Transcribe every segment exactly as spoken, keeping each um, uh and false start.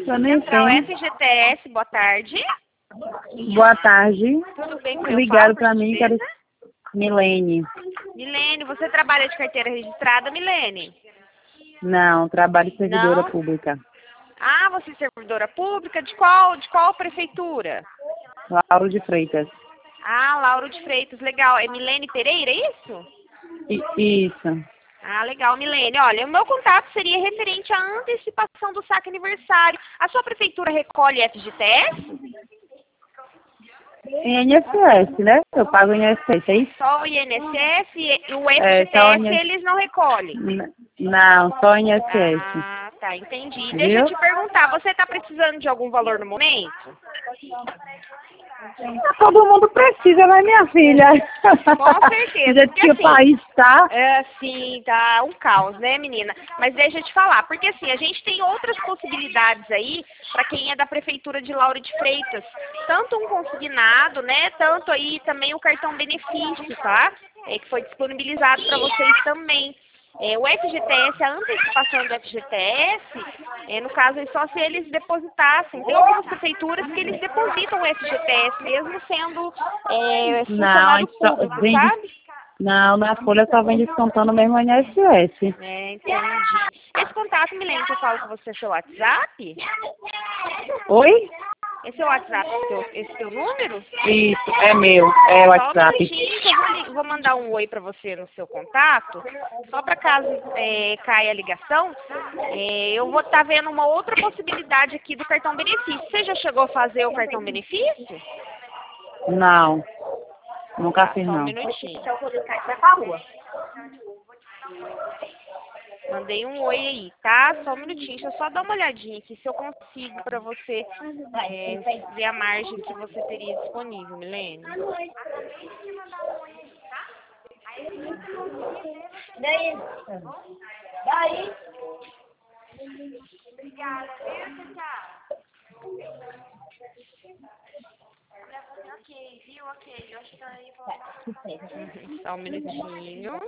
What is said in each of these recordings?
Eu nem Central sei. F G T S, boa tarde. Boa tarde. Tudo bem com eu Ligaram falo, pra por mim, gentileza? quero... Milene. Milene, você trabalha de carteira registrada, Milene? Não, trabalho de servidora Não? pública. Ah, você é servidora pública? De qual, de qual prefeitura? Lauro de Freitas. Ah, Lauro de Freitas, legal. É Milene Pereira, é isso? I- Isso. Ah, legal, Milene. Olha, o meu contato seria referente à antecipação do saque aniversário. A sua prefeitura recolhe F G T S? I N S S, né? Eu pago I N S S, é isso? Só o I N S S e o É, F G T só o S I N S S. eles não recolhem? N- Não, só I N S S. Ah, tá, entendi. Deixa eu Viu? te perguntar, você está precisando de algum valor no momento? Todo mundo precisa, né, minha filha? Com certeza, Do jeito porque que o assim, país tá. é, sim, tá um caos, né, menina? Mas deixa eu te falar, porque assim, a gente tem outras possibilidades aí para quem é da prefeitura de Lauro de Freitas. Tanto um consignado, né, tanto aí também o cartão benefício, tá? É, que foi disponibilizado para vocês também. É, o F G T S, a antecipação do F G T S, é, no caso, é só se eles depositassem. Tem algumas prefeituras que eles depositam o F G T S, mesmo sendo é, Não, a funcionário gente só público, vem de... sabe? Não, na folha só vem descontando mesmo o I N S S. É, entendi. Esse contato, Milene, que eu falo com você, é seu WhatsApp? Oi? Esse é o WhatsApp, seu, esse seu número? Isso, é meu, é o Só um WhatsApp. minutinho que eu vou, li- vou mandar um oi para você no seu contato, só para caso é, caia a ligação. É, eu vou estar vendo uma outra possibilidade aqui do cartão benefício. Você já chegou a fazer o cartão benefício? Não, nunca Tá, fiz só um não. minutinho. Mandei um oi aí, tá? Só um minutinho, deixa eu só dar uma olhadinha aqui se eu consigo para você é, ver a margem que você teria disponível, Milene. Daí? Daí? Obrigada, viu, tchau. Ok, viu? Ok, eu acho que aí vou... Só um minutinho.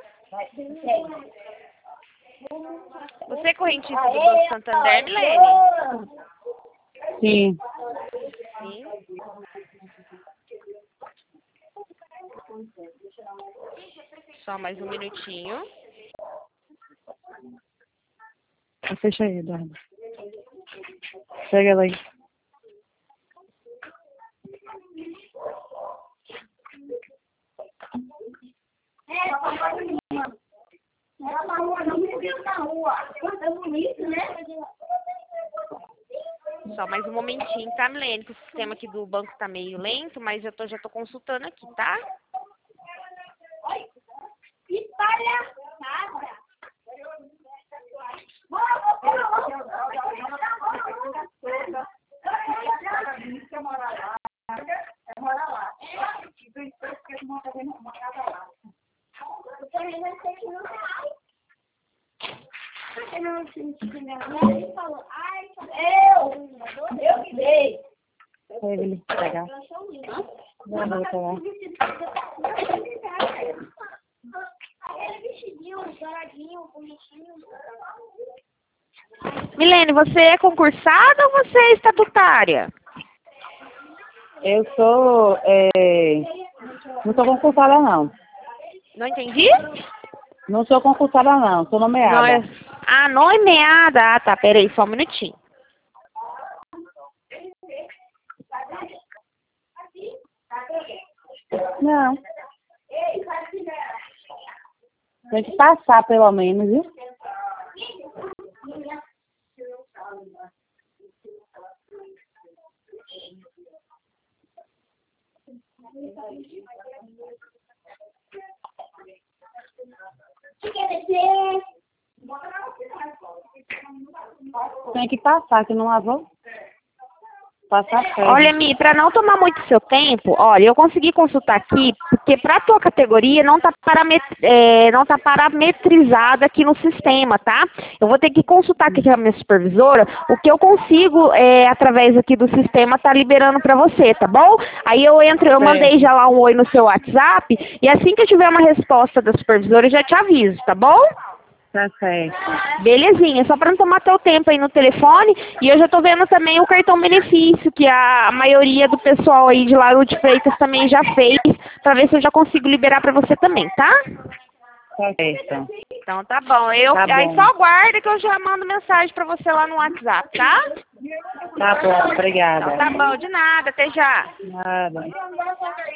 Você é correntista do Banco Santander, Milene? Sim. Sim. Só mais um minutinho. Fecha aí, Eduardo. Pega ela aí. Ela na rua, não me viu na rua. É bonito, né? Só mais um momentinho, tá, Milene? Que o sistema aqui do banco tá meio lento, mas eu tô, já tô consultando aqui, tá? Que palhaçada! Quer morar lá? Quer morar lá? Eu também não sei que não sai. Eu não sei que não. Ele falou, ai, eu! Eu que dei! Pega ele, pegar. Não, vou pegar. Aquele vestidinho, douradinho, bonitinho. Milene, você é concursada ou você é estatutária? Eu sou, é... não sou concursada não. Não entendi? Não sou concursada não, sou nomeada. Não é... Ah, nomeada. Ah, tá, peraí, só um minutinho. Não. Tem que passar pelo menos, viu? Quer descer? Tem que passar, que não lavou. Passar férias. Olha, Mi, para não tomar muito seu tempo, olha, eu consegui consultar aqui, porque para a tua categoria não está paramet é, não tá parametrizada aqui no sistema, tá? Eu vou ter que consultar aqui com a minha supervisora, o que eu consigo, é, através aqui do sistema, tá liberando para você, tá bom? Aí eu entro, eu mandei já lá um oi no seu WhatsApp, e assim que eu tiver uma resposta da supervisora, eu já te aviso, tá bom? Tá certo. Belezinha, só para não tomar teu tempo aí no telefone. E eu já tô vendo também o cartão benefício, que a maioria do pessoal aí de Lauro de Freitas também já fez, para ver se eu já consigo liberar para você também, tá? Tá certo. Então tá bom. Eu, Tá aí bom. só aguarda que eu já mando mensagem para você lá no WhatsApp, tá? Tá bom, obrigada. Então tá bom, de nada, até já. Nada.